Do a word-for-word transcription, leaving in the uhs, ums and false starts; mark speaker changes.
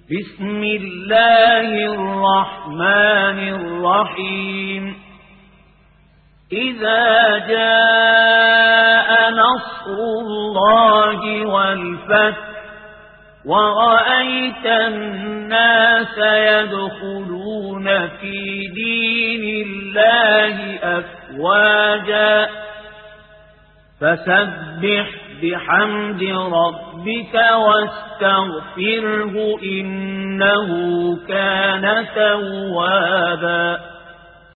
Speaker 1: بسم الله الرحمن الرحيم إذا جاء نصر الله والفتح ورأيت الناس يدخلون في دين الله أفواجا فسبح بحمد ربك واستغفره إنه كان توابا.